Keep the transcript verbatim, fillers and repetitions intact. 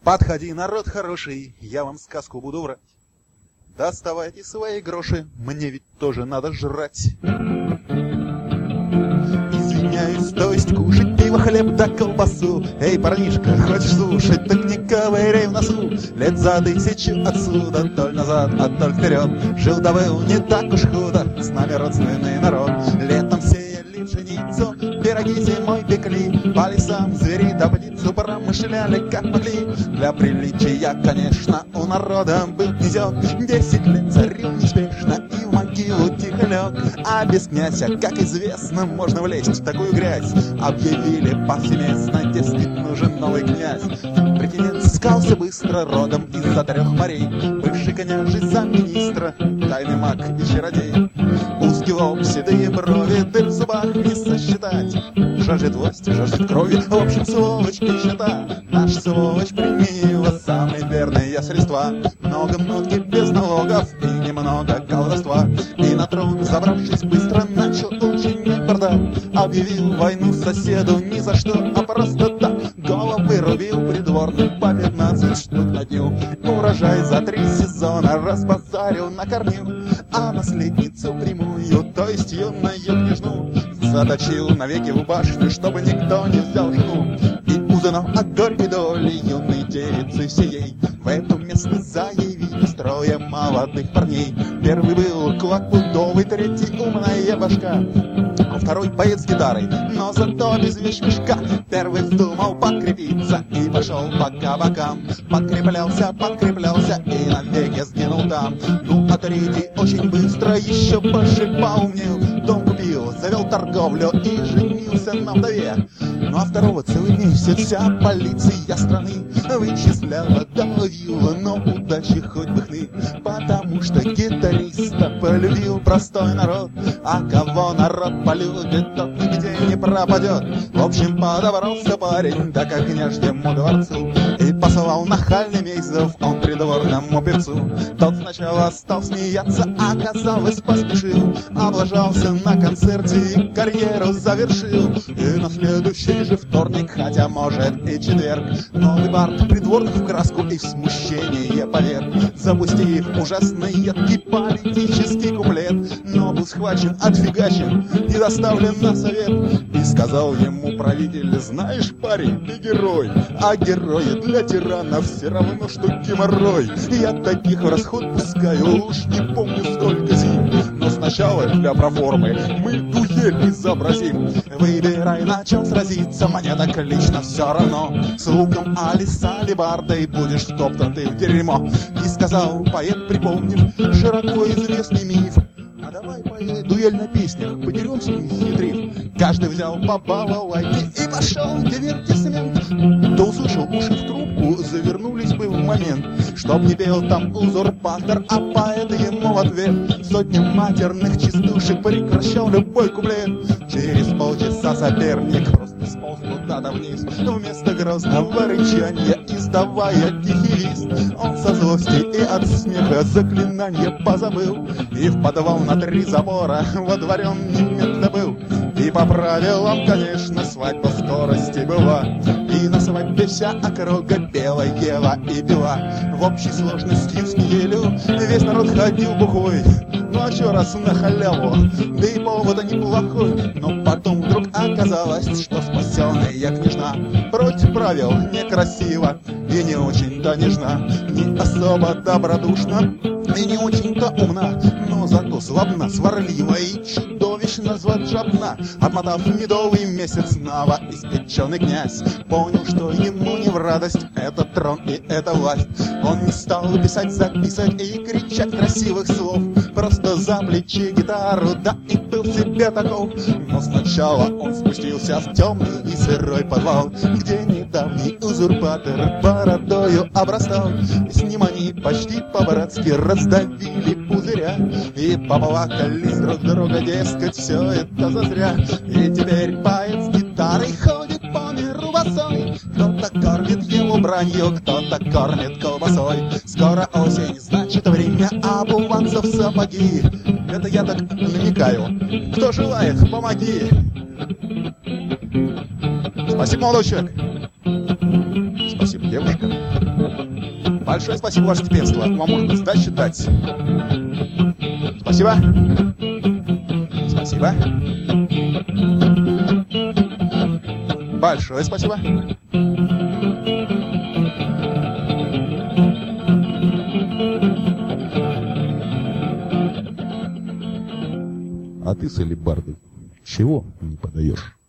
Подходи, народ хороший, я вам сказку буду врать. Доставайте свои гроши, мне ведь тоже надо жрать. Извиняюсь, то есть кушать пиво, хлеб да колбасу. Эй, парнишка, хочешь слушать, так не ковыряй в носу. Лет за тысячу отсюда, толь назад, а толь вперед. Жил да был не так уж худо, с нами родственный народ. Летом сеяли пшеницу, пироги зимой пекли. По лесам звери да птицу промышляли как могли. Для приличия, конечно, у народа был князек. Десять лет царил неспешно и в могилу тихо лег. А без князя, как известно, можно влезть в такую грязь. Объявили повсеместно, дескать, нужен новый князь. Претендент искался быстро, родом из-за трех морей. Бывший княжий замминистра, тайный маг и чародей. Узкий лоб, седые брови, дыр в зубах не сосчитать. Жаждет власти, жаждет крови, в общем, сволочь нищета. Наш сволочь применила самые верные средства. Много нотки без налогов и немного колдовства. И на трон, забравшись быстро, начал учинять бардак. Объявил войну соседу ни за что, а просто так. Головы рубил придворным по пятнадцать штук на дню. Урожай за три сезона разбазарил, накормил. А наследницу прямую, то есть юную княжну, заточил навеки в башню, чтобы никто не взял жену. И узнав о горькой доле юной девицы всей, в эту местность заявились трое молодых парней. Первый был кулак пудовый, третий умная башка, а второй поэт с гитарой, но зато без вещмешка. Первый вздумал подкрепиться и пошел по кабакам. Подкреплялся, подкреплялся и навеки сгинул там. Ну а третий очень быстро еще больше поумнел. Дом купил, завел торговлю и женился на вдове. Ну а второго целый месяц вся полиция страны вычисляла, да ловила, но удачи хоть бы хны. Потому что гитариста полюбил простой народ, а кого народ полюбит, тот нигде не пропадет. В общем, подобрался парень, да как княжьему дворцу, и послал нахальный Мейзов он придворному певцу. Тот сначала стал смеяться, оказалось поспешил, облажался на концерте и карьеру завершил. И на следующий же вторник, хотя может и четверг, новый бард придворных в краску и в смущение поверг, запустив ужасный едкий политический куплет. Но был схвачен, отфигачен и доставлен на совет. И сказал ему правитель: знаешь, парень, ты герой, а герои для тиранов все равно, что геморрой. Я таких в расход пускаю, уж не помню сколько зим, но сначала для проформы мы дуэль изобразим. Выбирай, на чем сразиться, мне так лично все равно, с луком али с алебардой будешь втоптан ты в дерьмо. И сказал поэт, припомнив широко известный миф: а давай поэт дуэль на песнях, подеремся не хитрив. Каждый взял по балалайке и пошел дивертисмент. Да услышал уши в трубку, завернулись бы в момент, чтоб не пел там узурпатор, а поэт ему в ответ сотни матерных частушек прекращал любой куплет. Через полчаса соперник просто сполз куда-то вниз, вместо грозного рычания издавая тихий визг. Он со злости и от смеха заклинание позабыл, и в подвал на три забора водворен немедленно был. И по правилам, конечно, свадьба скорости была, и на свадьбе вся округа пела, ела и пила. В общей сложности с неделю весь народ ходил бухой. Ну а чё раз на халяву, да и повод неплохой. Но потом вдруг оказалось, что спасенная княжна против правил некрасива и не очень-то нежна, не особо добродушна и не очень-то умна, но зато славна, сварлива и чудовищно злоджабна. Отмотав медовый месяц, новоиспеченный князь понял, что ему не в радость этот трон и эта власть. Он не стал писать, записывать и кричать красивых слов, просто за плечи гитару, да и был себе таков. Но сначала он спустился в темный и сырой подвал, где недавний узурпатор бородою обрастал. С ним они почти по-братски раздавили пузыря и поплакались друг друга, дескать, все это зазря. И теперь поэт с гитарой ходит по миру босой, кто-то кормит его бранью, кто-то кормит колбасой. Скоро осень, значит время обуваться в сапоги. Это я так намекаю. Кто желает, помоги. Спасибо, молодой человек. Спасибо, девушка. Большое спасибо, ваше степенство. Вам можно сдачи дать. Спасибо. Спасибо. Большое спасибо. А ты, Салибарды, чего не подаешь?